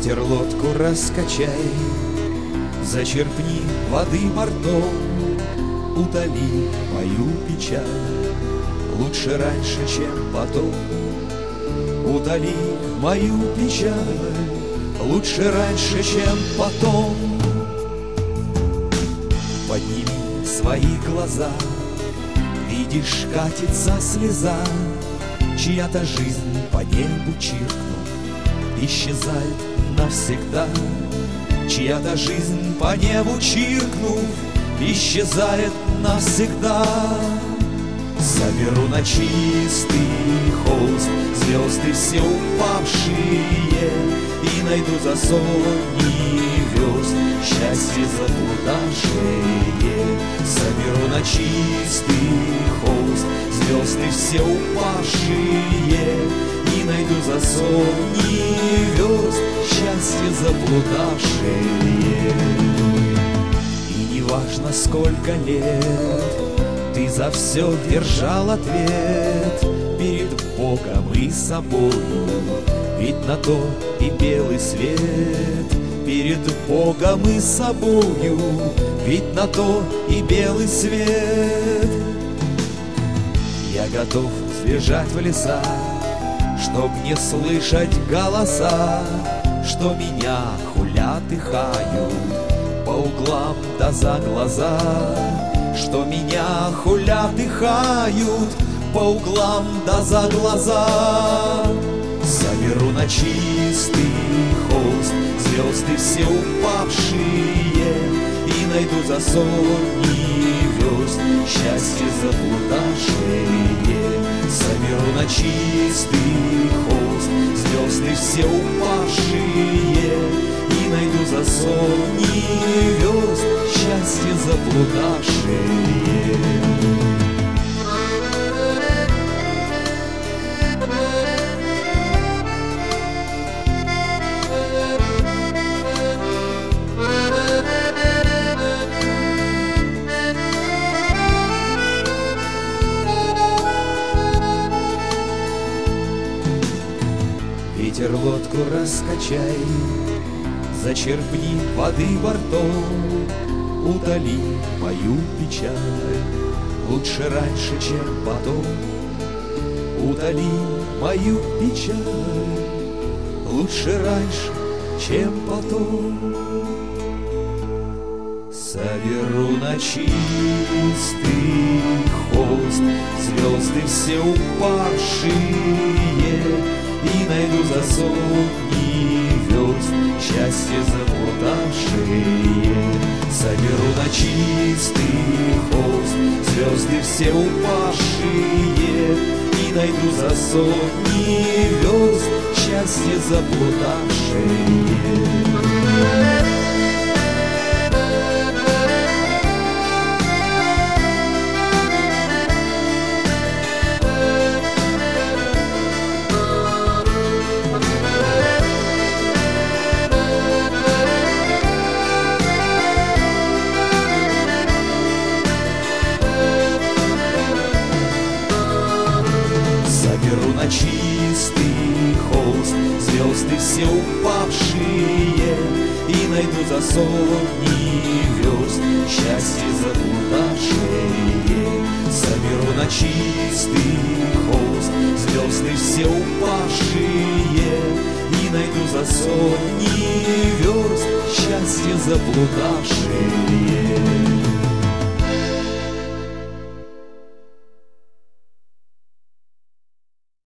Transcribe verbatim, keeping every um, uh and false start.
Ветер лодку раскачай, зачерпни воды бортом, утоли мою печаль лучше раньше, чем потом. Утоли мою печаль лучше раньше, чем потом. Подними свои глаза, видишь, катится слеза, чья-то жизнь по небу чиркнув исчезает навсегда. Чья-то жизнь по небу чиркнув исчезает навсегда. Соберу на чистый холст звезды все упавшие и найду за сотни верст счастье заблудавшее. Соберу на чистый холст звезды все упавшие и найду за сотни верст счастье заблудавшее. И не важно, сколько лет ты за все держал ответ перед Богом и собою, ведь на то и белый свет. Перед Богом и собою, ведь на то и белый свет. Я готов сбежать в леса, чтоб не слышать голоса, что меня хулят и хают по углам да за глаза. Что меня хулят и хают по углам да за глаза. Соберу на чистый холст звезды все упавшие и найду за сотни верст счастье заблудавшее. Соберу на чистый холст звезды все упавшие и найду за сотни верст счастье заблудавшее. Ветер лодку раскачай, зачерпни воды бортом, утоли мою печаль лучше раньше, чем потом. Утоли мою печаль лучше раньше, чем потом. Соберу на чистый холст звезды все упавшие и найду за сотни верст счастье заблудавшие. Соберу на чистый холст звезды все упавшие и найду за сотни верст счастье заблудавшие. Соберу на чистый холст звезды все упавшие и найду за сотни верст счастье заблудавшие. Соберу на чистый холст звезды все упавшие и найду за сотни верст счастье заблудавшие.